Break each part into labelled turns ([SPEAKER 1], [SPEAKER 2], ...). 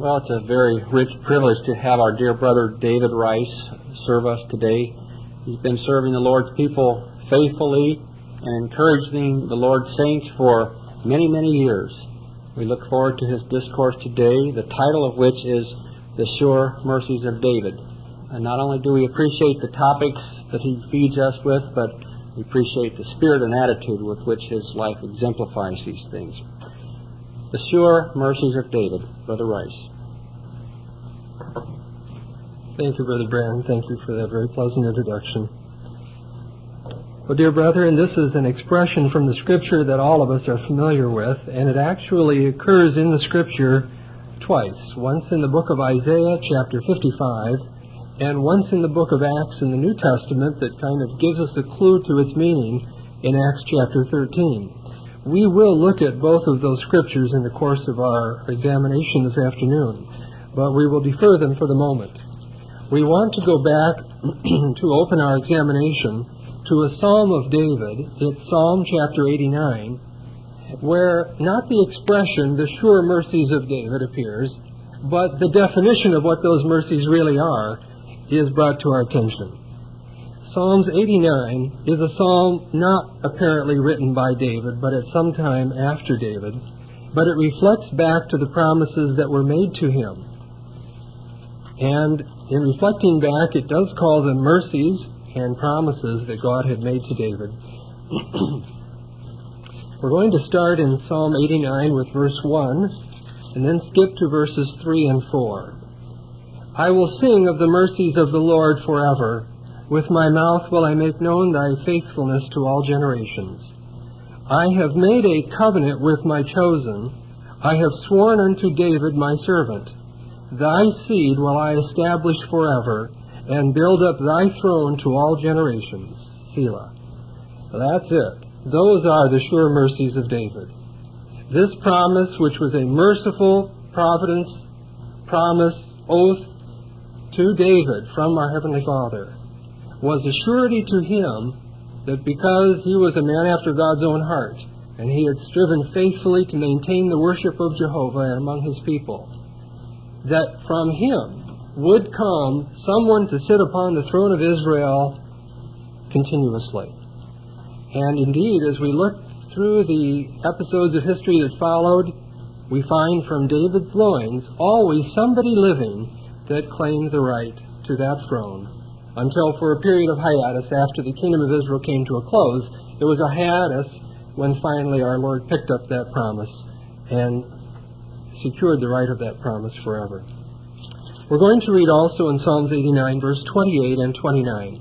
[SPEAKER 1] Well, it's a very rich privilege to have our dear brother David Rice serve us today. He's been serving the Lord's people faithfully and encouraging the Lord's saints for many, many years. We look forward to his discourse today, the title of which is The Sure Mercies of David. And not only do we appreciate the topics that he feeds us with, but we appreciate the spirit and attitude with which his life exemplifies these things. The Sure Mercies of David, Brother Rice.
[SPEAKER 2] Thank you, Brother Brand. Thank you for that very pleasant introduction. Well, dear brethren, this is an expression from the Scripture that all of us are familiar with, and it actually occurs in the Scripture twice. Once in the book of Isaiah, chapter 55, and once in the book of Acts in the New Testament that kind of gives us a clue to its meaning in Acts chapter 13. We will look at both of those Scriptures in the course of our examination this afternoon, but we will defer them for the moment. We want to go back to open our examination to a Psalm of David. It's Psalm chapter 89, where not the expression, the sure mercies of David, appears, but the definition of what those mercies really are is brought to our attention. Psalms 89 is a psalm not apparently written by David, but at some time after David, but it reflects back to the promises that were made to him. And in reflecting back, it does call them mercies and promises that God had made to David. We're going to start in Psalm 89 with verse 1, and then skip to verses 3 and 4. I will sing of the mercies of the Lord forever. With my mouth will I make known thy faithfulness to all generations. I have made a covenant with my chosen. I have sworn unto David my servant. Thy seed will I establish forever, and build up thy throne to all generations. Selah. That's it. Those are the sure mercies of David. This promise, which was a merciful providence, promise, oath to David from our Heavenly Father, was a surety to him that because he was a man after God's own heart, and he had striven faithfully to maintain the worship of Jehovah among his people, that from him would come someone to sit upon the throne of Israel continuously. And indeed, as we look through the episodes of history that followed, we find from David's loins always somebody living that claimed the right to that throne, until for a period of hiatus after the kingdom of Israel came to a close. There was a hiatus when finally our Lord picked up that promise and secured the right of that promise forever. We're going to read also in Psalms 89, verse 28 and 29.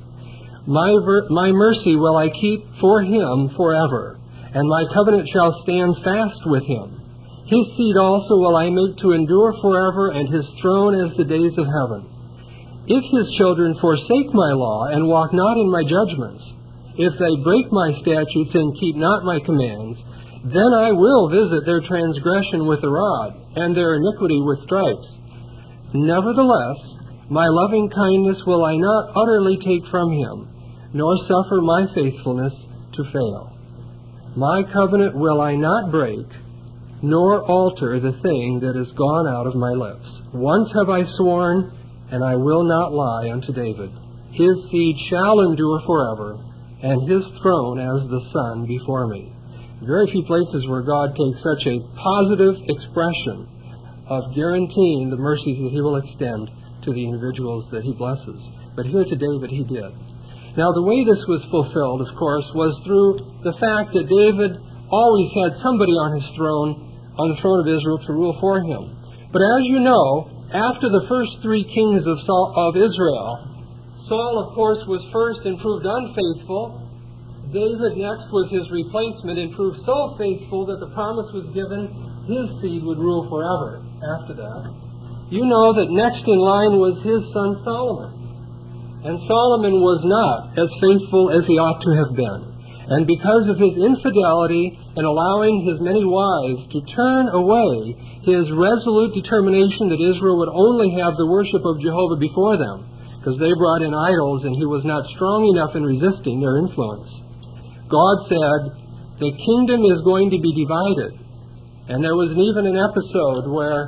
[SPEAKER 2] My mercy will I keep for him forever, and my covenant shall stand fast with him. His seed also will I make to endure forever, and his throne as the days of heaven. If his children forsake my law, and walk not in my judgments, if they break my statutes and keep not my commands, then I will visit their transgression with a rod, and their iniquity with stripes. Nevertheless, my loving kindness will I not utterly take from him, nor suffer my faithfulness to fail. My covenant will I not break, nor alter the thing that is gone out of my lips. Once have I sworn, and I will not lie unto David. His seed shall endure forever, and his throne as the sun before me. Very few places where God takes such a positive expression of guaranteeing the mercies that he will extend to the individuals that he blesses. But here to David he did. Now the way this was fulfilled, of course, was through the fact that David always had somebody on his throne, on the throne of Israel, to rule for him. But as you know, after the first three kings of Israel, Saul, of course, was first and proved unfaithful. David next was his replacement and proved so faithful that the promise was given his seed would rule forever after that. You know that next in line was his son Solomon. And Solomon was not as faithful as he ought to have been. And because of his infidelity and allowing his many wives to turn away his resolute determination that Israel would only have the worship of Jehovah before them, because they brought in idols and he was not strong enough in resisting their influence, God said, the kingdom is going to be divided. And there was even an episode where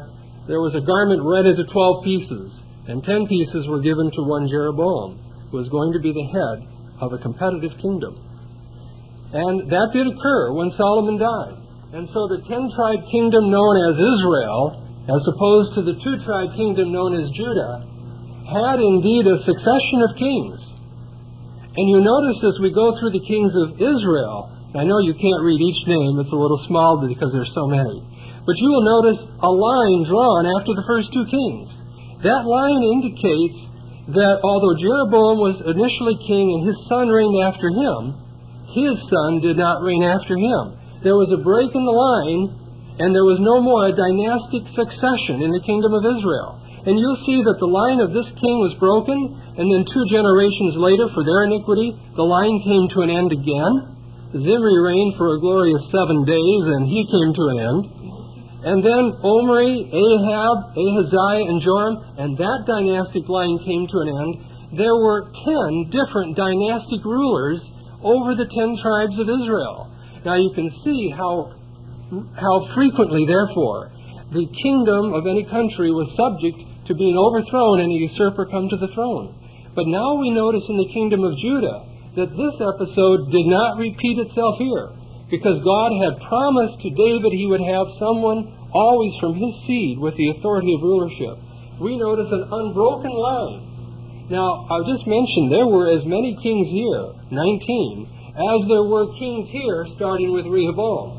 [SPEAKER 2] there was a garment rent into 12 pieces, and 10 pieces were given to one Jeroboam, who was going to be the head of a competitive kingdom. And that did occur when Solomon died. And so the 10-tribe kingdom known as Israel, as opposed to the 2-tribe kingdom known as Judah, had indeed a succession of kings. And you notice as we go through the kings of Israel, I know you can't read each name, it's a little small because there's so many, but you will notice a line drawn after the first 2 kings. That line indicates that although Jeroboam was initially king and his son reigned after him, his son did not reign after him. There was a break in the line, and there was no more a dynastic succession in the kingdom of Israel. And you'll see that the line of this king was broken, and then 2 generations later, for their iniquity, the line came to an end again. Zimri reigned for a glorious 7 days, and he came to an end. And then Omri, Ahab, Ahaziah, and Joram, and that dynastic line came to an end. There were 10 different dynastic rulers over the 10 tribes of Israel. Now you can see how frequently, therefore, the kingdom of any country was subject to being overthrown and a usurper come to the throne. But now we notice in the kingdom of Judah that this episode did not repeat itself here, because God had promised to David he would have someone always from his seed with the authority of rulership. We notice an unbroken line. Now, I just mentioned there were as many kings here, 19, as there were kings here, starting with Rehoboam,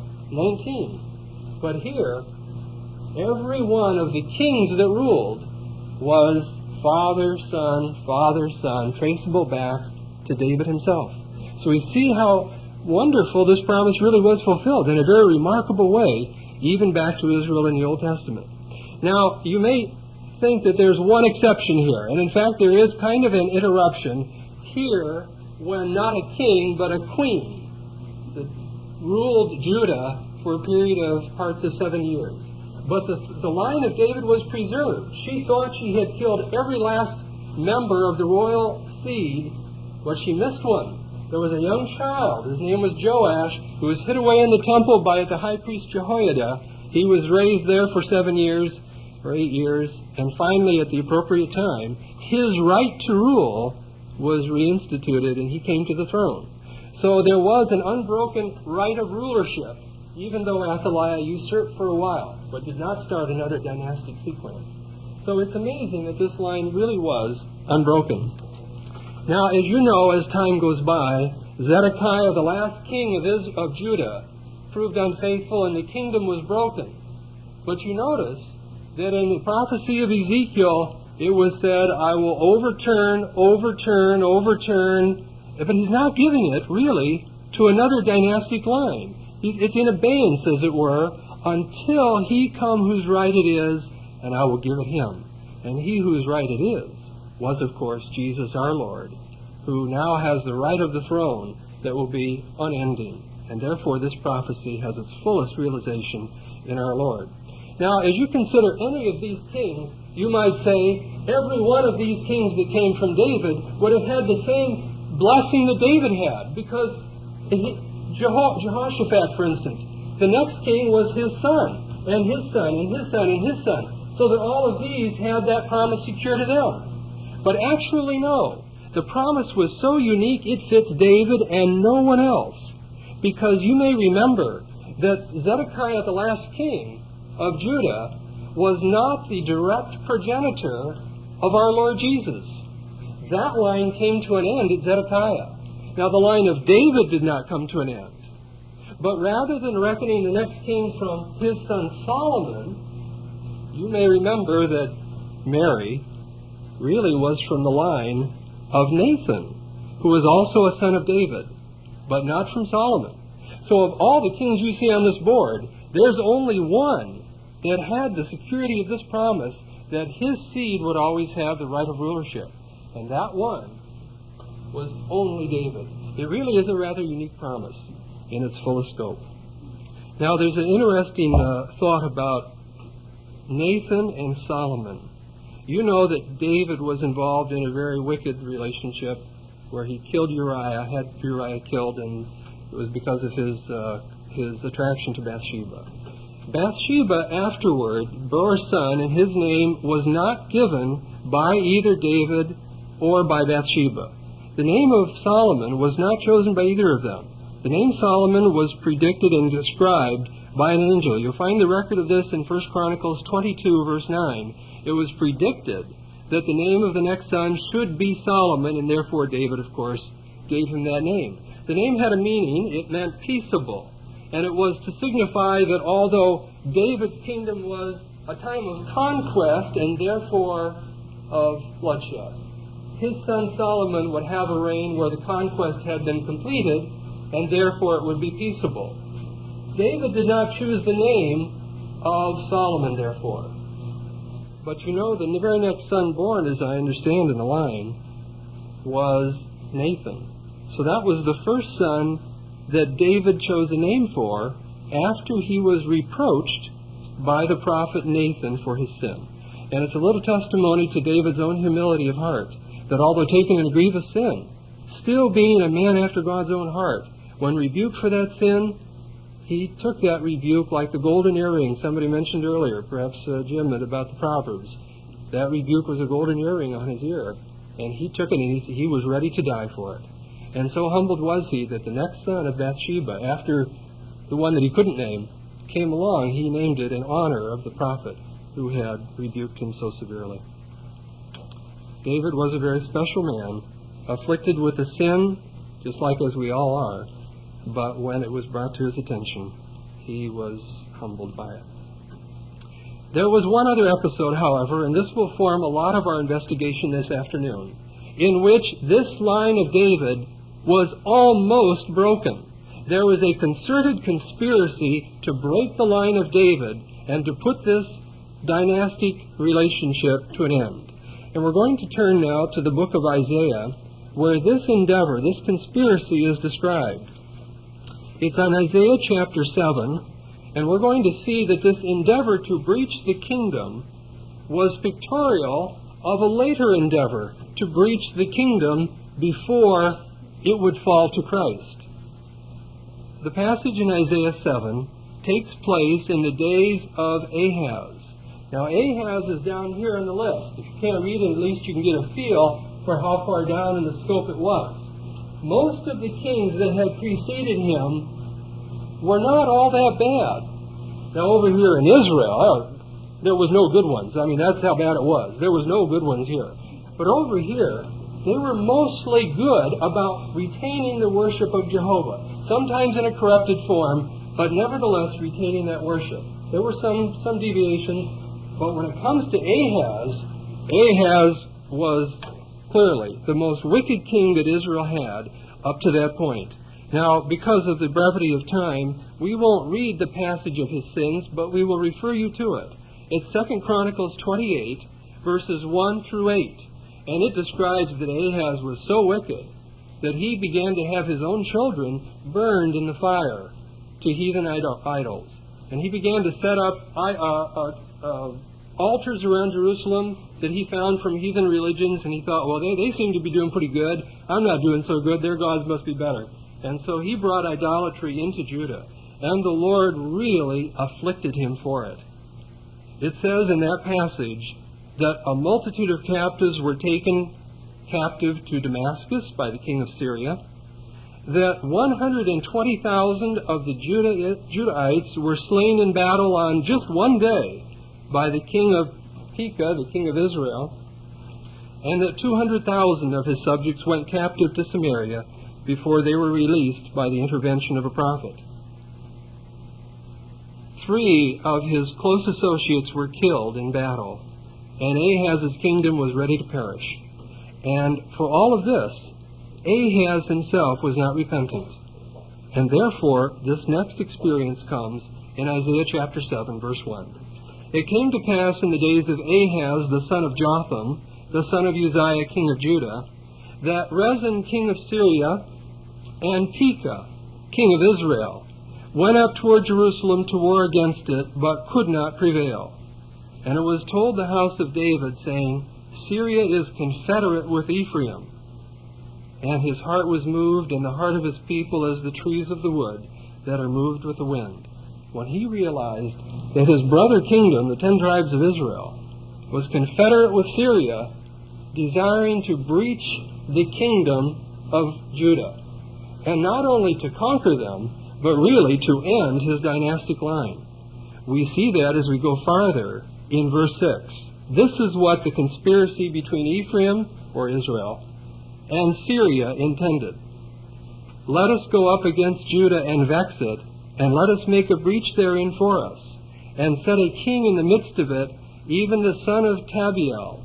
[SPEAKER 2] 19. But here, every one of the kings that ruled was father, son, traceable back to David himself. So we see how wonderful this promise really was fulfilled in a very remarkable way, even back to Israel in the Old Testament. Now, you may think that there's one exception here, and in fact there is kind of an interruption here when not a king but a queen that ruled Judah for a period of parts of 7 years. But the line of David was preserved. She thought she had killed every last member of the royal seed, but she missed one. There was a young child. His name was Joash, who was hid away in the temple by the high priest Jehoiada. He was raised there for 7 years, or 8 years, and finally at the appropriate time, his right to rule was reinstituted and he came to the throne. So there was an unbroken right of rulership, even though Athaliah usurped for a while, but did not start another dynastic sequence. So it's amazing that this line really was unbroken. Now, as you know, as time goes by, Zedekiah, the last king of Judah, proved unfaithful and the kingdom was broken. But you notice that in the prophecy of Ezekiel, it was said, I will overturn, but he's not giving it, really, to another dynastic line. It's in abeyance, as it were, until he come whose right it is, and I will give it him. And he whose right it is was, of course, Jesus our Lord, who now has the right of the throne that will be unending. And therefore this prophecy has its fullest realization in our Lord. Now, as you consider any of these kings, you might say every one of these kings that came from David would have had the same blessing that David had, because Jehoshaphat, for instance, the next king was his son, and his son, and his son, and his son, so that all of these had that promise secured to them. But actually, no. The promise was so unique it fits David and no one else. Because you may remember that Zedekiah, the last king of Judah, was not the direct progenitor of our Lord Jesus. That line came to an end at Zedekiah. Now, the line of David did not come to an end. But rather than reckoning the next king from his son Solomon, you may remember that Mary really was from the line of Nathan, who was also a son of David, but not from Solomon. So of all the kings you see on this board, there's only one that had the security of this promise that his seed would always have the right of rulership. And that one was only David. It really is a rather unique promise in its fullest scope. Now, there's an interesting thought about Nathan and Solomon. You know that David was involved in a very wicked relationship where he killed Uriah, had Uriah killed, and it was because of his attraction to Bathsheba. Bathsheba afterward bore a son, and his name was not given by either David or by Bathsheba. The name of Solomon was not chosen by either of them. The name Solomon was predicted and described by an angel. You'll find the record of this in 1 Chronicles 22, verse 9. It was predicted that the name of the next son should be Solomon, and therefore David, of course, gave him that name. The name had a meaning. It meant peaceable. And it was to signify that although David's kingdom was a time of conquest and therefore of bloodshed, his son Solomon would have a reign where the conquest had been completed, and therefore it would be peaceable. David did not choose the name of Solomon, therefore. But you know, the very next son born, as I understand in the line, was Nathan. So that was the first son that David chose a name for after he was reproached by the prophet Nathan for his sin. And it's a little testimony to David's own humility of heart, that although taken in a grievous sin, still being a man after God's own heart, when rebuked for that sin, he took that rebuke like the golden earring somebody mentioned earlier, perhaps Jim, about the Proverbs. That rebuke was a golden earring on his ear, and he took it and he was ready to die for it. And so humbled was he that the next son of Bathsheba, after the one that he couldn't name, came along, he named it in honor of the prophet who had rebuked him so severely. David was a very special man, afflicted with a sin, just like as we all are, but when it was brought to his attention, he was humbled by it. There was one other episode, however, and this will form a lot of our investigation this afternoon, in which this line of David was almost broken. There was a concerted conspiracy to break the line of David and to put this dynastic relationship to an end. And we're going to turn now to the book of Isaiah, where this endeavor, this conspiracy is described. It's on Isaiah chapter 7, and we're going to see that this endeavor to breach the kingdom was pictorial of a later endeavor to breach the kingdom before it would fall to Christ. The passage in Isaiah 7 takes place in the days of Ahaz. Now, Ahaz is down here on the list. If you can't read it, at least you can get a feel for how far down in the scope it was. Most of the kings that had preceded him were not all that bad. Now, over here in Israel, there was no good ones. I mean, that's how bad it was. There was no good ones here. But over here, they were mostly good about retaining the worship of Jehovah, sometimes in a corrupted form, but nevertheless retaining that worship. There were some deviations, but when it comes to Ahaz, Ahaz was clearly the most wicked king that Israel had up to that point. Now, because of the brevity of time, we won't read the passage of his sins, but we will refer you to it. It's 2 Chronicles 28, verses 1 through 8. And it describes that Ahaz was so wicked that he began to have his own children burned in the fire to heathen idols. And he began to set up altars around Jerusalem that he found from heathen religions, and he thought, well, they seem to be doing pretty good. I'm not doing so good. Their gods must be better. And so he brought idolatry into Judah, and the Lord really afflicted him for it. It says in that passage that a multitude of captives were taken captive to Damascus by the king of Syria, that 120,000 of the Judahites were slain in battle on just one day by the king of Pekah, the king of Israel, and that 200,000 of his subjects went captive to Samaria before they were released by the intervention of a prophet. 3 of his close associates were killed in battle, and Ahaz's kingdom was ready to perish. And for all of this, Ahaz himself was not repentant. And therefore, this next experience comes in Isaiah chapter 7, verse 1. It came to pass in the days of Ahaz, the son of Jotham, the son of Uzziah, king of Judah, that Rezin, king of Syria, and Pekah, king of Israel, went up toward Jerusalem to war against it, but could not prevail. And it was told the house of David, saying, Syria is confederate with Ephraim. And his heart was moved, and the heart of his people as the trees of the wood that are moved with the wind. when he realized that his brother kingdom, the 10 tribes of Israel, was confederate with Syria, desiring to breach the kingdom of Judah. And not only to conquer them, but really to end his dynastic line. We see that as we go farther in verse 6. This is what the conspiracy between Ephraim, or Israel, and Syria intended. Let us go up against Judah and vex it, and let us make a breach therein for us, and set a king in the midst of it, even the son of Tabiel.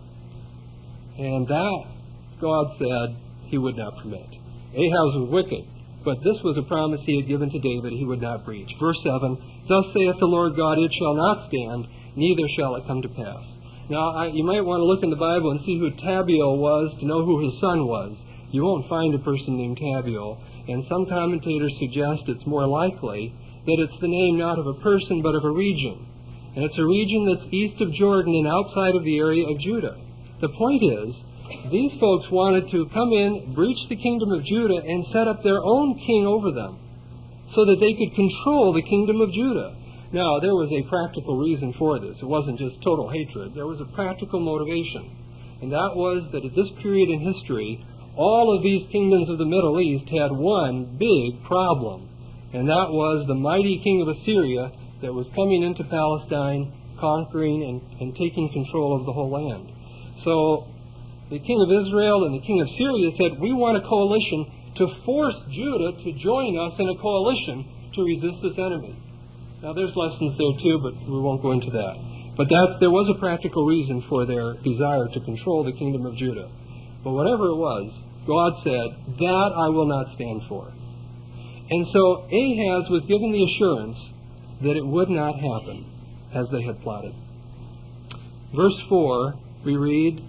[SPEAKER 2] And that, God said, he would not permit. Ahaz was wicked, but this was a promise he had given to David he would not breach. Verse 7, Thus saith the Lord God, it shall not stand, neither shall it come to pass. Now, you might want to look in the Bible and see who Tabiel was to know who his son was. You won't find a person named Tabiel, and some commentators suggest it's more likely that it's the name not of a person but of a region. And it's a region that's east of Jordan and outside of the area of Judah. The point is, these folks wanted to come in, breach the kingdom of Judah, and set up their own king over them so that they could control the kingdom of Judah. Now, there was a practical reason for this. It wasn't just total hatred. There was a practical motivation. And that was that at this period in history, all of these kingdoms of the Middle East had one big problem. And that was the mighty king of Assyria that was coming into Palestine, conquering and taking control of the whole land. So the king of Israel and the king of Syria said, we want a coalition to force Judah to join us in a coalition to resist this enemy. Now there's lessons there too, but we won't go into that. But there was a practical reason for their desire to control the kingdom of Judah. But whatever it was, God said, that I will not stand for. And so Ahaz was given the assurance that it would not happen as they had plotted. Verse 4, we read,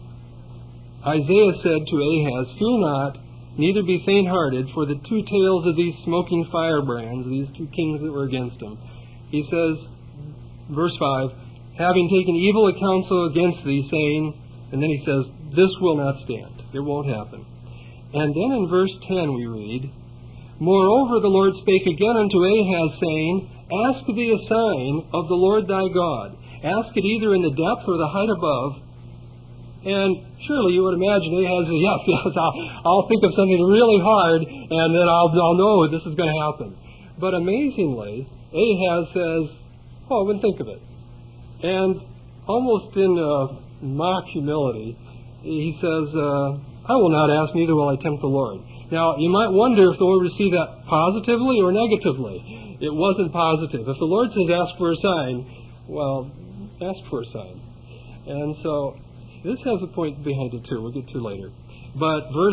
[SPEAKER 2] Isaiah said to Ahaz, Fear not, neither be faint-hearted, for the 2 tails of these smoking firebrands, these 2 kings that were against him. He says, verse 5, having taken evil counsel against thee, saying, and then he says, this will not stand. It won't happen. And then in verse 10 we read, Moreover the Lord spake again unto Ahaz, saying, Ask thee a sign of the Lord thy God. Ask it either in the depth or the height above. And surely you would imagine Ahaz says, yes, I'll think of something really hard, and then I'll know this is going to happen. But amazingly, Ahaz says, oh, then think of it. And almost in mock humility, he says, I will not ask, neither will I tempt the Lord. Now, you might wonder if the Lord received that positively or negatively. It wasn't positive. If the Lord says ask for a sign, well, ask for a sign. And so this has a point behind it too. We'll get to later. But verse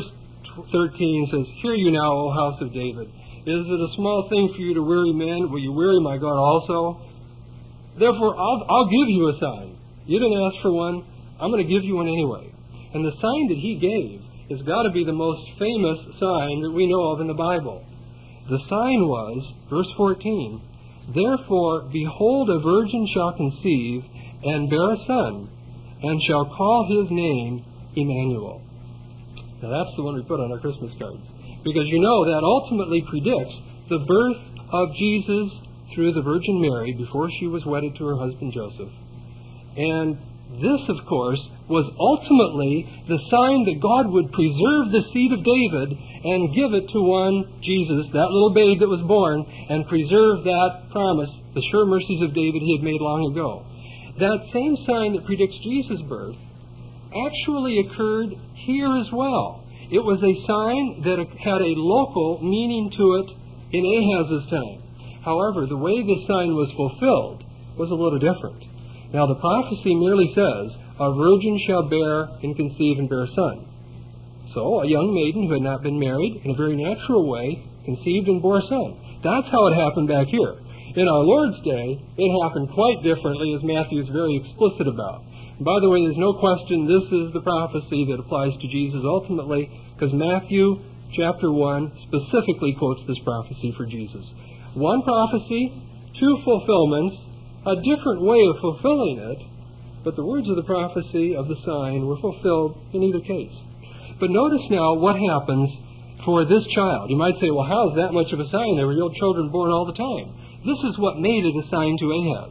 [SPEAKER 2] 13 says, Hear you now, O house of David. Is it a small thing for you to weary men? Will you weary my God also? Therefore, I'll give you a sign. You didn't ask for one. I'm going to give you one anyway. And the sign that he gave has got to be the most famous sign that we know of in the Bible. The sign was, verse 14, Therefore, behold, a virgin shall conceive and bear a son, and shall call his name Emmanuel. Now that's the one we put on our Christmas cards. Because you know that ultimately predicts the birth of Jesus through the Virgin Mary before she was wedded to her husband Joseph. And this, of course, was ultimately the sign that God would preserve the seed of David and give it to one, Jesus, that little babe that was born, and preserve that promise, the sure mercies of David he had made long ago. That same sign that predicts Jesus' birth actually occurred here as well. It was a sign that had a local meaning to it in Ahaz's time. However, the way this sign was fulfilled was a little different. Now, the prophecy merely says, A virgin shall bear and conceive and bear a son. So, a young maiden who had not been married, in a very natural way, conceived and bore a son. That's how it happened back here. In our Lord's day, it happened quite differently, as Matthew is very explicit about. And by the way, there's no question this is the prophecy that applies to Jesus ultimately, because Matthew chapter 1 specifically quotes this prophecy for Jesus. One prophecy, 2 fulfillments, a different way of fulfilling it, but the words of the prophecy of the sign were fulfilled in either case. But notice now what happens for this child. You might say, well, how is that much of a sign? There were real children born all the time. this is what made it a sign to Ahaz.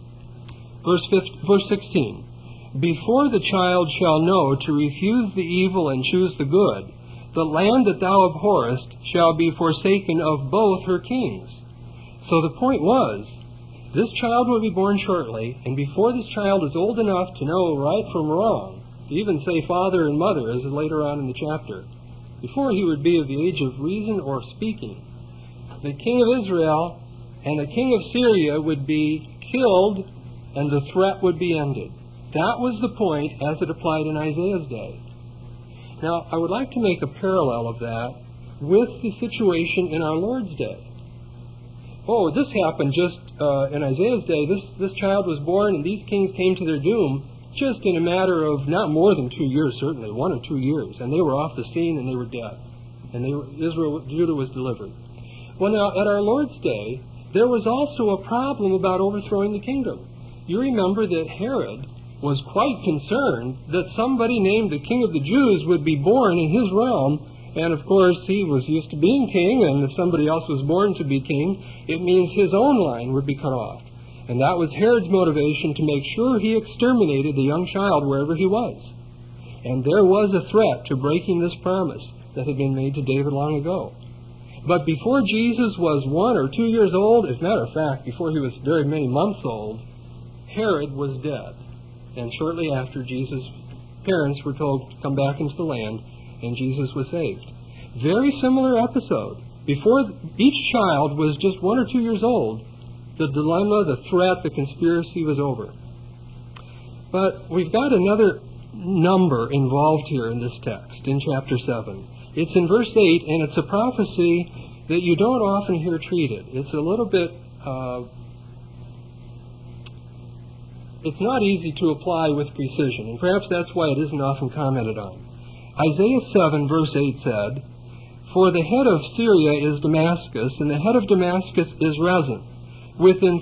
[SPEAKER 2] Verse 16. Before the child shall know to refuse the evil and choose the good, the land that thou abhorrest shall be forsaken of both her kings. So the point was, this child will be born shortly, and before this child is old enough to know right from wrong, to even say father and mother, as later on in the chapter, before he would be of the age of reason or speaking, the king of Israel and the king of Syria would be killed and the threat would be ended. That was the point as it applied in Isaiah's day. Now, I would like to make a parallel of that with the situation in our Lord's day. Oh, this happened just in Isaiah's day. This child was born and these kings came to their doom just in a matter of not more than 2 years, certainly, 1 or 2 years. And they were off the scene and they were dead. And Judah was delivered. Well, now, at our Lord's day, there was also a problem about overthrowing the kingdom. You remember that Herod was quite concerned that somebody named the King of the Jews would be born in his realm. And, of course, he was used to being king, and if somebody else was born to be king, it means his own line would be cut off. And that was Herod's motivation to make sure he exterminated the young child wherever he was. And there was a threat to breaking this promise that had been made to David long ago. But before Jesus was 1 or 2 years old, as a matter of fact, before he was very many months old, Herod was dead. And shortly after, Jesus' parents were told to come back into the land, and Jesus was saved. Very similar episode. Before each child was just 1 or 2 years old, the dilemma, the threat, the conspiracy was over. But we've got another number involved here in this text, in chapter 7. It's in verse 8, and it's a prophecy that you don't often hear treated. It's a little bit... it's not easy to apply with precision, and perhaps that's why it isn't often commented on. Isaiah 7, verse 8 said, For the head of Syria is Damascus, and the head of Damascus is Rezin. Within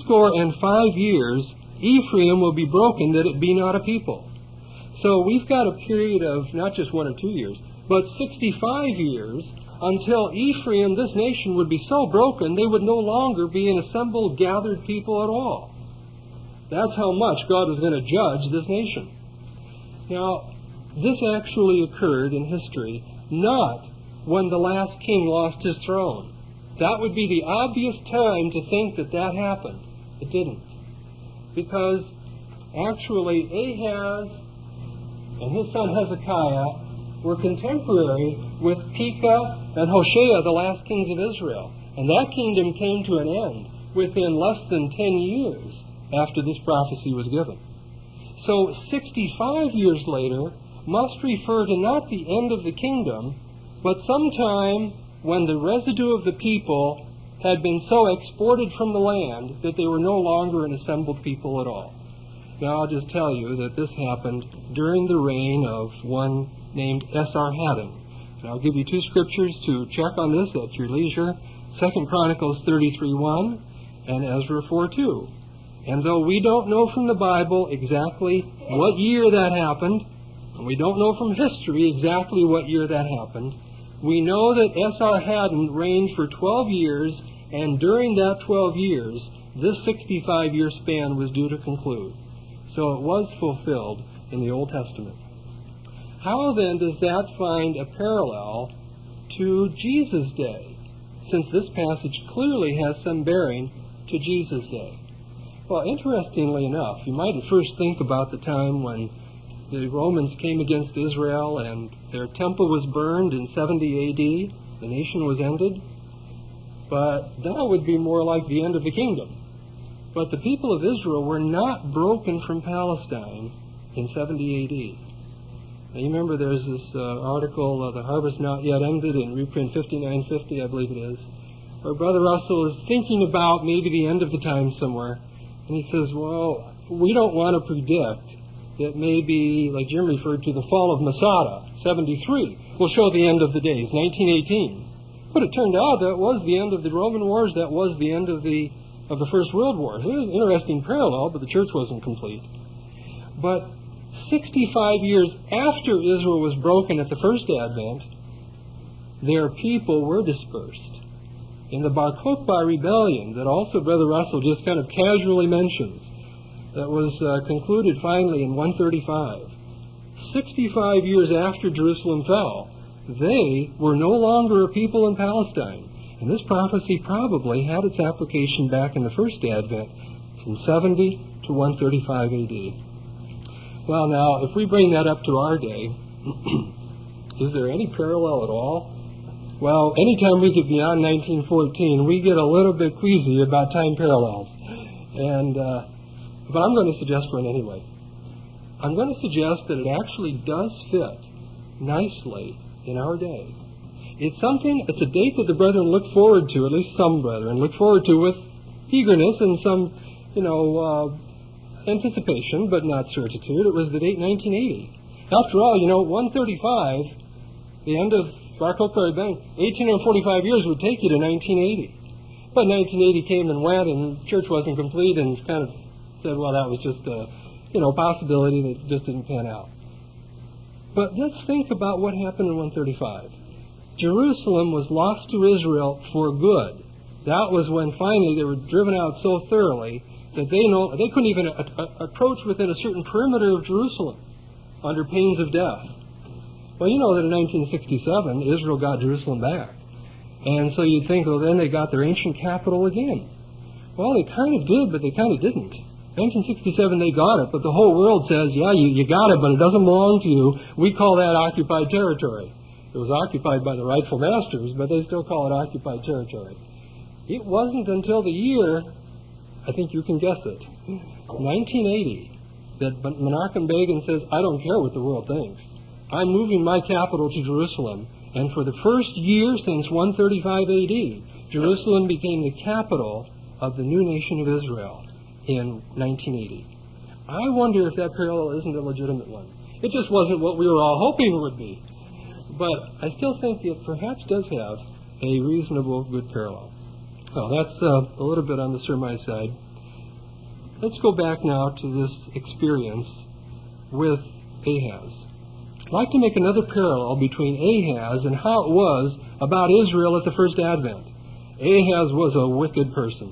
[SPEAKER 2] 65 years, Ephraim will be broken, that it be not a people. So we've got a period of not just 1 or 2 years, but 65 years until Ephraim, this nation, would be so broken they would no longer be an assembled, gathered people at all. That's how much God was going to judge this nation. Now, this actually occurred in history, not when the last king lost his throne. That would be the obvious time to think that that happened. It didn't. Because actually Ahaz and his son Hezekiah were contemporary with Pekah and Hoshea, the last kings of Israel. And that kingdom came to an end within less than 10 years after this prophecy was given. So 65 years later must refer to not the end of the kingdom, but sometime when the residue of the people had been so exported from the land that they were no longer an assembled people at all. Now, I'll just tell you that this happened during the reign of one named Esarhaddon. And I'll give you 2 scriptures to check on this at your leisure. 2 Chronicles 33:1 and Ezra 4:2. And though we don't know from the Bible exactly what year that happened, and we don't know from history exactly what year that happened, we know that Esarhaddon reigned for 12 years, and during that 12 years, this 65-year span was due to conclude. So it was fulfilled in the Old Testament. How then does that find a parallel to Jesus' day, since this passage clearly has some bearing to Jesus' day? Well, interestingly enough, you might at first think about the time when the Romans came against Israel and their temple was burned in 70 A.D. The nation was ended. But that would be more like the end of the kingdom. But the people of Israel were not broken from Palestine in 70 A.D. Now, you remember there's this article, The Harvest Not Yet Ended, in reprint 5950, I believe it is, where Brother Russell is thinking about maybe the end of the time somewhere. And he says, well, we don't want to predict that maybe, like Jim referred to, the fall of Masada, 73, will show the end of the days, 1918. But it turned out that was the end of the Roman wars, that was the end of the First World War. It was an interesting parallel, but the church wasn't complete. But 65 years after Israel was broken at the first advent, their people were dispersed. in the Bar Kokhba rebellion that also Brother Russell just kind of casually mentions, that was concluded finally in 135. 65 years after Jerusalem fell, they were no longer a people in Palestine. And this prophecy probably had its application back in the first Advent from 70 to 135 AD. Well, now, if we bring that up to our day, is there any parallel at all? Well, anytime we get beyond 1914, we get a little bit queasy about time parallels. But I'm going to suggest one anyway. I'm going to suggest that it actually does fit nicely in our day. It's a date that the brethren look forward to, at least some brethren look forward to with eagerness and some, anticipation, but not certitude. It was the date 1980. After all, 135, the end of Bar Kokhba rebellion, 1845 years would take you to 1980. But 1980 came and went, and the church wasn't complete, and kind of said, well, that was just a possibility that just didn't pan out. But let's think about what happened in 135. Jerusalem was lost to Israel for good. That was when finally they were driven out so thoroughly that they couldn't even approach within a certain perimeter of Jerusalem under pains of death. Well, you know that in 1967, Israel got Jerusalem back. And so you'd think, well, then they got their ancient capital again. Well, they kind of did, but they kind of didn't. 1967, they got it, but the whole world says, yeah, you got it, but it doesn't belong to you. We call that occupied territory. It was occupied by the rightful masters, but they still call it occupied territory. It wasn't until the year, I think you can guess it, 1980, that Menachem Begin says, I don't care what the world thinks. I'm moving my capital to Jerusalem. And for the first year since 135 AD, Jerusalem became the capital of the new nation of Israel in 1980. I wonder if that parallel isn't a legitimate one. It just wasn't what we were all hoping it would be. But I still think it perhaps does have a reasonable, good parallel. Well, that's a little bit on the surmise side. Let's go back now to this experience with Ahaz. I'd like to make another parallel between Ahaz and how it was about Israel at the first Advent. Ahaz was a wicked person.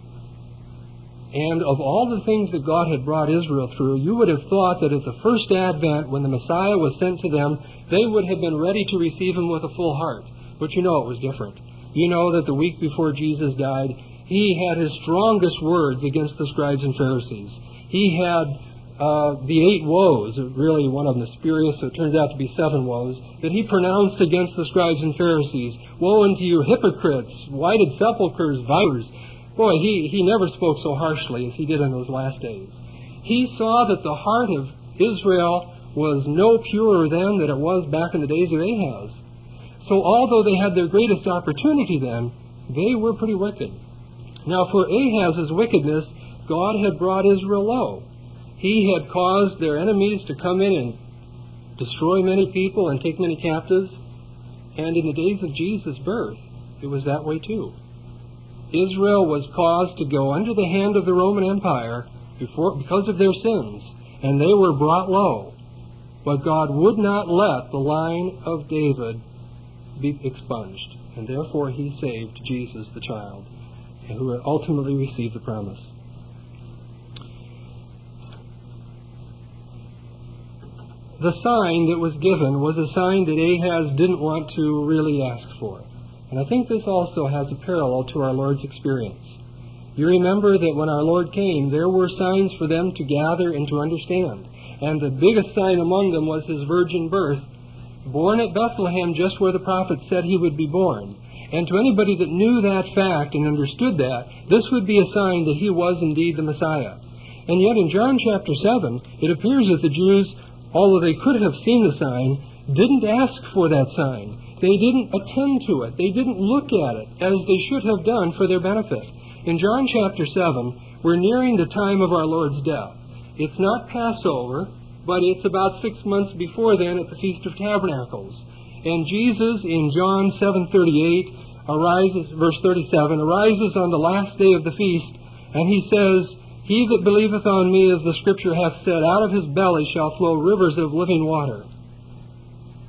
[SPEAKER 2] And of all the things that God had brought Israel through, you would have thought that at the first Advent, when the Messiah was sent to them, they would have been ready to receive him with a full heart. But it was different. You know that the week before Jesus died, he had his strongest words against the scribes and Pharisees. He had the 8 woes, really one of them is spurious, so it turns out to be 7 woes, that he pronounced against the scribes and Pharisees. Woe unto you, hypocrites, whited sepulchres, vipers. Boy, he never spoke so harshly as he did in those last days. He saw that the heart of Israel was no purer then than it was back in the days of Ahaz. So although they had their greatest opportunity then, they were pretty wicked. Now for Ahaz's wickedness, God had brought Israel low. He had caused their enemies to come in and destroy many people and take many captives. And in the days of Jesus' birth, it was that way too. Israel was caused to go under the hand of the Roman Empire because of their sins, and they were brought low. But God would not let the line of David be expunged, and therefore he saved Jesus the child, who ultimately received the promise. The sign that was given was a sign that Ahaz didn't want to really ask for. And I think this also has a parallel to our Lord's experience. You remember that when our Lord came, there were signs for them to gather and to understand. And the biggest sign among them was his virgin birth, born at Bethlehem just where the prophet said he would be born. And to anybody that knew that fact and understood that, this would be a sign that he was indeed the Messiah. And yet in John chapter 7, it appears that the Jews, although they could have seen the sign, didn't ask for that sign. They didn't attend to it. They didn't look at it as they should have done for their benefit. In John chapter 7, we're nearing the time of our Lord's death. It's not Passover, but it's about 6 months before then at the Feast of Tabernacles. And Jesus in John 7:38 arises, verse 37, arises on the last day of the feast, and he says, He that believeth on me, as the Scripture hath said, out of his belly shall flow rivers of living water.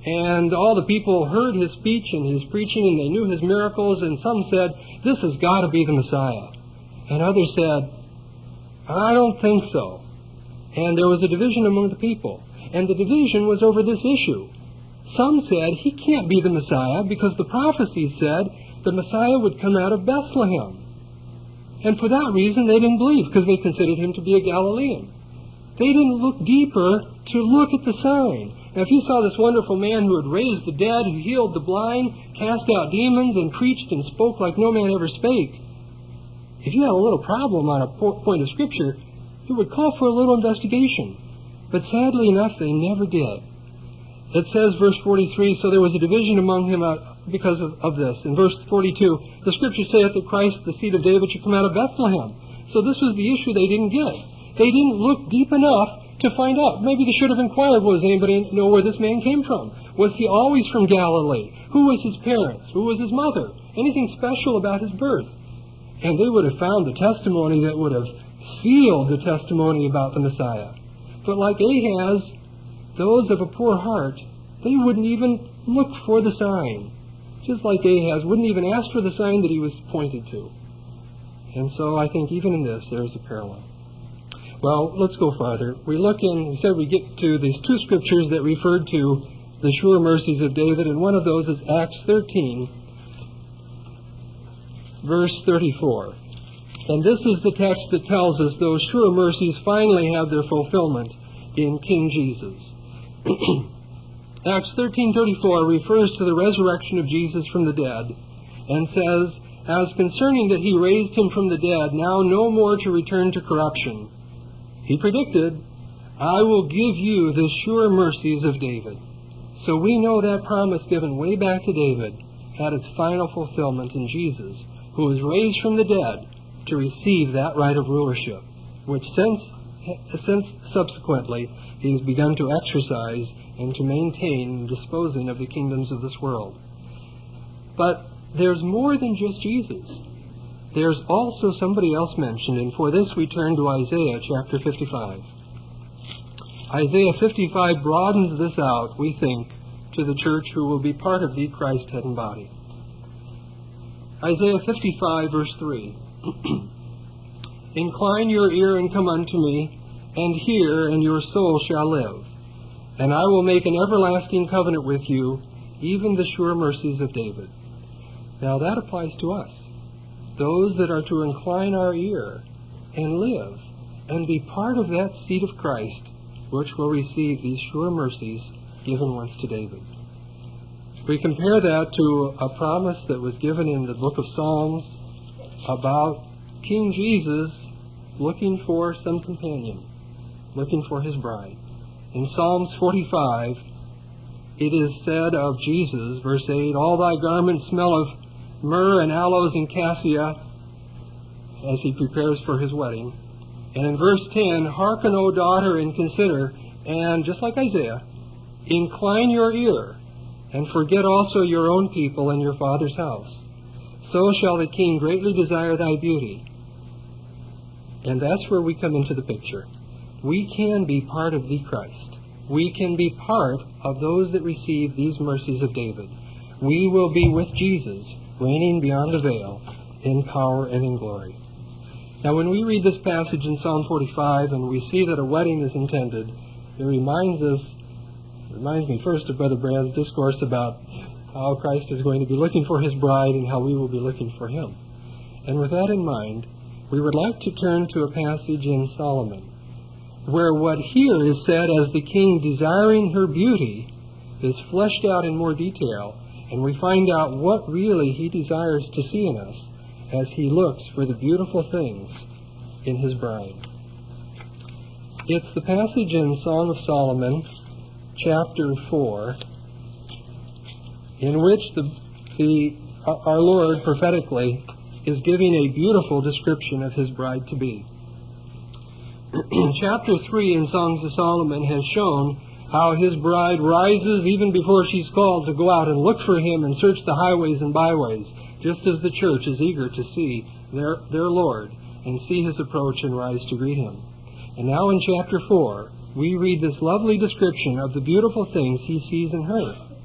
[SPEAKER 2] And all the people heard his speech and his preaching, and they knew his miracles, and some said, "This has got to be the Messiah." And others said, "I don't think so." And there was a division among the people. And the division was over this issue. Some said, "He can't be the Messiah because the prophecy said the Messiah would come out of Bethlehem." And for that reason, they didn't believe, because they considered him to be a Galilean. They didn't look deeper to look at the sign. Now, if you saw this wonderful man who had raised the dead, who healed the blind, cast out demons, and preached and spoke like no man ever spake, if you had a little problem on a point of Scripture, it would call for a little investigation. But sadly enough, they never did. It says, verse 43, so there was a division among him because of this. In verse 42, the Scripture saith that Christ, the seed of David, should come out of Bethlehem. So this was the issue they didn't get. They didn't look deep enough to find out. Maybe they should have inquired, does anybody know where this man came from? Was he always from Galilee? Who was his parents? Who was his mother? Anything special about his birth? And they would have found the testimony that would have sealed the testimony about the Messiah. But like Ahaz, those of a poor heart, they wouldn't even look for the sign. Just like Ahaz wouldn't even ask for the sign that he was pointed to. And so I think even in this, there's a parallel. Well, let's go farther. We said we get to these two scriptures that referred to the sure mercies of David, and one of those is Acts 13, verse 34. And this is the text that tells us those sure mercies finally have their fulfillment in King Jesus. Acts 13:34 refers to the resurrection of Jesus from the dead and says, as concerning that he raised him from the dead, now no more to return to corruption. He predicted, I will give you the sure mercies of David. So we know that promise given way back to David had its final fulfillment in Jesus, who was raised from the dead to receive that right of rulership, which since subsequently he has begun to exercise and to maintain disposing of the kingdoms of this world. But there's more than just Jesus. There's also somebody else mentioned, and for this we turn to Isaiah chapter 55. Isaiah 55 broadens this out, we think, to the church who will be part of the Christ head and body. Isaiah 55 verse 3. Incline your ear and come unto me, and hear, and your soul shall live. And I will make an everlasting covenant with you, even the sure mercies of David. Now that applies to us. Those that are to incline our ear and live and be part of that seed of Christ, which will receive these sure mercies given once to David. We compare that to a promise that was given in the book of Psalms about King Jesus looking for some companion, looking for his bride. In Psalms 45, it is said of Jesus, verse 8, all thy garments smell of myrrh and aloes and cassia, as he prepares for his wedding. And in verse 10, hearken, O daughter, and consider, and just like Isaiah, incline your ear, and forget also your own people and your father's house. So shall the king greatly desire thy beauty. And that's where we come into the picture. We can be part of the Christ. We can be part of those that receive these mercies of David. We will be with Jesus, reigning beyond the veil, in power and in glory. Now, when we read this passage in Psalm 45 and we see that a wedding is intended, it reminds me first of Brother Brad's discourse about how Christ is going to be looking for his bride and how we will be looking for him. And with that in mind, we would like to turn to a passage in Solomon, where what here is said as the king desiring her beauty is fleshed out in more detail, and we find out what really he desires to see in us as he looks for the beautiful things in his bride. It's the passage in Song of Solomon, chapter 4, in which our Lord prophetically is giving a beautiful description of his bride-to-be. Chapter 3 in Songs of Solomon has shown how his bride rises even before she's called to go out and look for him and search the highways and byways, just as the church is eager to see their Lord and see his approach and rise to greet him. And now in chapter 4, we read this lovely description of the beautiful things he sees in her.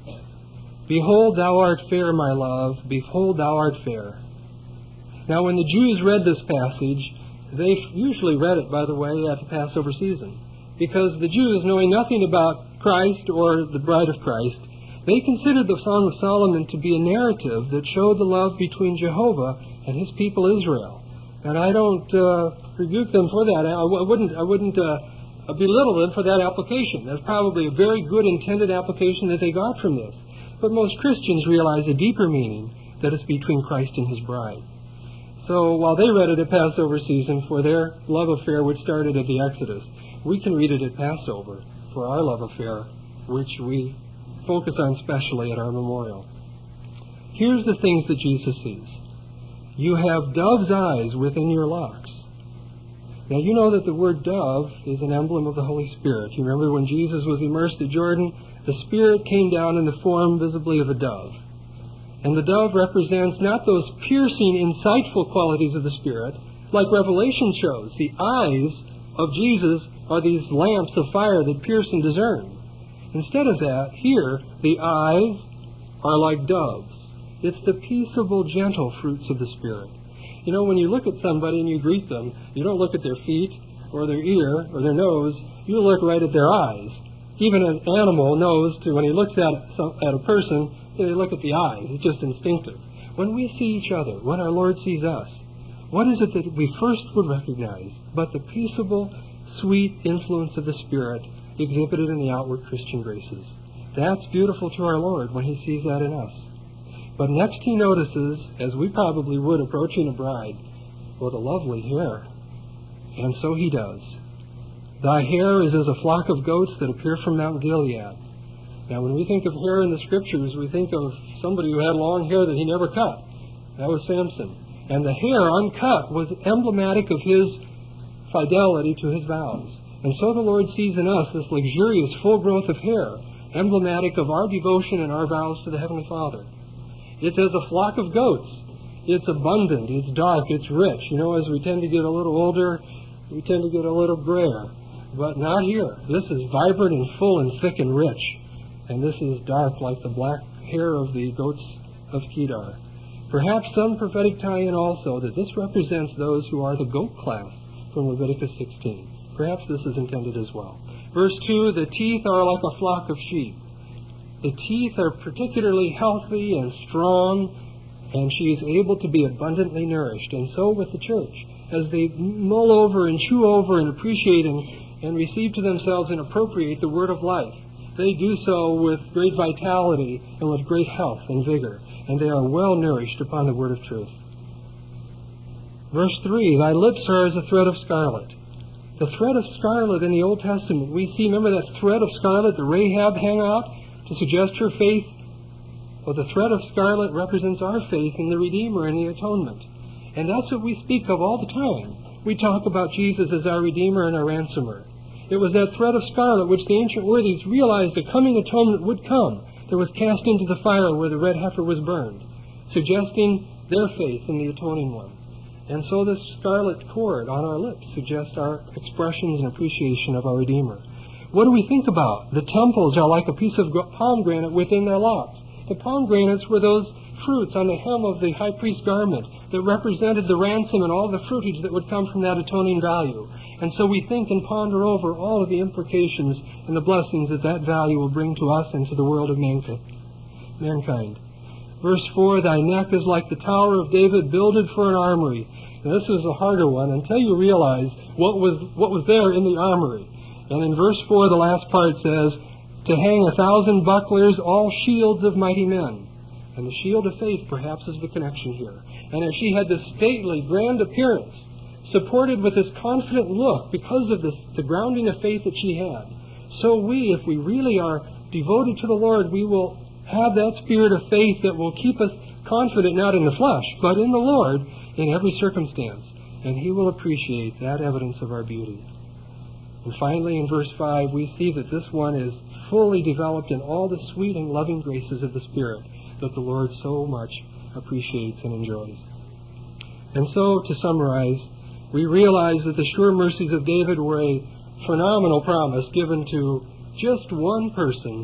[SPEAKER 2] Behold, thou art fair, my love. Behold, thou art fair. Now, when the Jews read this passage, they usually read it, by the way, at the Passover season. Because the Jews, knowing nothing about Christ or the bride of Christ, they considered the Song of Solomon to be a narrative that showed the love between Jehovah and his people Israel. And I don't rebuke them for that. I wouldn't belittle them for that application. That's probably a very good intended application that they got from this. But most Christians realize a deeper meaning, that it's between Christ and his bride. So while they read it at Passover season for their love affair, which started at the Exodus, we can read it at Passover for our love affair, which we focus on specially at our memorial. Here's the things that Jesus sees. You have dove's eyes within your locks. Now, you know that the word dove is an emblem of the Holy Spirit. You remember when Jesus was immersed at Jordan, the Spirit came down in the form visibly of a dove. And the dove represents not those piercing, insightful qualities of the Spirit, like Revelation shows. The eyes of Jesus are these lamps of fire that pierce and discern. Instead of that, here, the eyes are like doves. It's the peaceable, gentle fruits of the Spirit. You know, when you look at somebody and you greet them, you don't look at their feet or their ear or their nose. You look right at their eyes. Even an animal knows when he looks at a person, they look at the eyes. It's just instinctive. When we see each other, when our Lord sees us, what is it that we first would recognize but the peaceable, sweet influence of the Spirit exhibited in the outward Christian graces? That's beautiful to our Lord when he sees that in us. But next he notices, as we probably would approaching a bride, well, the lovely hair. And so he does. Thy hair is as a flock of goats that appear from Mount Gilead. Now, when we think of hair in the Scriptures, we think of somebody who had long hair that he never cut. That was Samson. And the hair uncut was emblematic of his fidelity to his vows. And so the Lord sees in us this luxurious full growth of hair, emblematic of our devotion and our vows to the Heavenly Father. It's as a flock of goats. It's abundant, it's dark, it's rich. You know, as we tend to get a little older, we tend to get a little grayer. But not here. This is vibrant and full and thick and rich. And this is dark like the black hair of the goats of Kedar. Perhaps some prophetic tie-in also that this represents those who are the goat class from Leviticus 16. Perhaps this is intended as well. Verse 2, the teeth are like a flock of sheep. The teeth are particularly healthy and strong, and she is able to be abundantly nourished. And so with the church, as they mull over and chew over and appreciate and receive to themselves and appropriate the word of life, they do so with great vitality and with great health and vigor, and they are well nourished upon the word of truth. Verse 3, thy lips are as a thread of scarlet. The thread of scarlet in the Old Testament, we see, remember that thread of scarlet that Rahab hung out to suggest her faith? Well, the thread of scarlet represents our faith in the Redeemer and the atonement. And that's what we speak of all the time. We talk about Jesus as our Redeemer and our ransomer. It was that thread of scarlet which the ancient worthies realized a coming atonement would come, that was cast into the fire where the red heifer was burned, suggesting their faith in the atoning one. And so this scarlet cord on our lips suggests our expressions and appreciation of our Redeemer. What do we think about? The temples are like a piece of pomegranate within their locks. The pomegranates were those fruits on the hem of the high priest's garment that represented the ransom and all the fruitage that would come from that atoning value. And so we think and ponder over all of the implications and the blessings that that value will bring to us and to the world of mankind. Verse 4, thy neck is like the Tower of David builded for an armory. Now, this is a harder one until you realize what was there in the armory. And in verse 4, the last part says, to hang 1,000 bucklers, all shields of mighty men. And the shield of faith perhaps is the connection here. And as she had this stately, grand appearance, supported with this confident look because of the grounding of faith that she had, so we, if we really are devoted to the Lord, we will have that spirit of faith that will keep us confident, not in the flesh, but in the Lord in every circumstance. And He will appreciate that evidence of our beauty. And finally, in verse 5, we see that this one is fully developed in all the sweet and loving graces of the Spirit that the Lord so much appreciates and enjoys. And so, to summarize, we realize that the sure mercies of David were a phenomenal promise given to just one person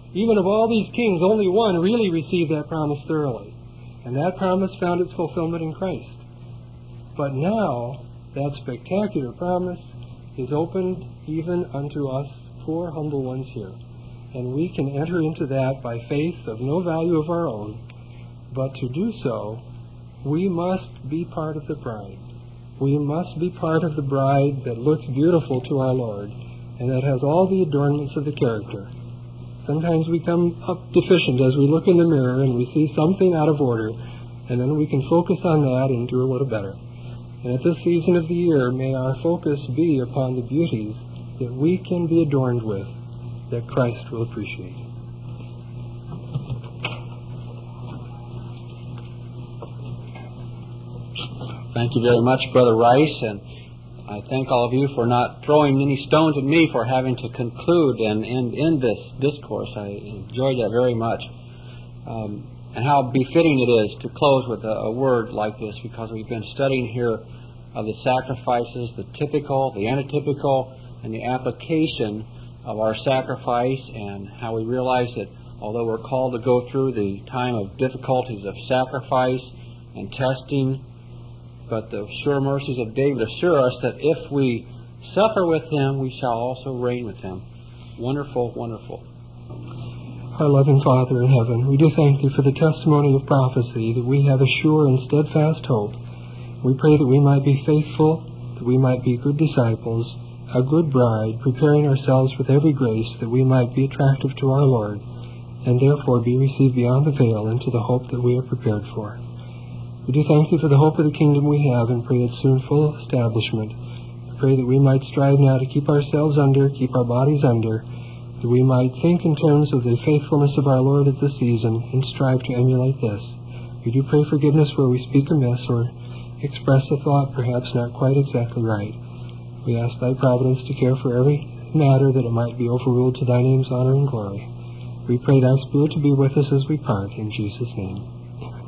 [SPEAKER 2] Even of all these kings, only one really received that promise thoroughly. And that promise found its fulfillment in Christ. But now, that spectacular promise is opened even unto us poor humble ones here. And we can enter into that by faith of no value of our own. But to do so, we must be part of the bride. We must be part of the bride that looks beautiful to our Lord and that has all the adornments of the character. Sometimes we come up deficient as we look in the mirror and we see something out of order, and then we can focus on that and do a little better. And at this season of the year, may our focus be upon the beauties that we can be adorned with, that Christ will appreciate.
[SPEAKER 1] Thank you very much, Brother Rice, and I thank all of you for not throwing any stones at me for having to conclude and end this discourse. I enjoyed that very much. And how befitting it is to close with a word like this, because we've been studying here of the sacrifices, the typical, the antitypical, and the application of our sacrifice, and how we realize that although we're called to go through the time of difficulties of sacrifice and testing, but the sure mercies of David assure us that if we suffer with Him, we shall also reign with Him. Wonderful, wonderful.
[SPEAKER 2] Our loving Father in heaven, we do thank Thee for the testimony of prophecy, that we have a sure and steadfast hope. We pray that we might be faithful, that we might be good disciples, a good bride, preparing ourselves with every grace that we might be attractive to our Lord, and therefore be received beyond the veil into the hope that we are prepared for. We do thank Thee for the hope of the kingdom we have, and pray its soon full establishment. We pray that we might strive now to keep ourselves under, keep our bodies under, that we might think in terms of the faithfulness of our Lord at this season, and strive to emulate this. We do pray forgiveness where we speak amiss or express a thought perhaps not quite exactly right. We ask Thy providence to care for every matter, that it might be overruled to Thy name's honor and glory. We pray Thy Spirit to be with us as we part, in Jesus' name.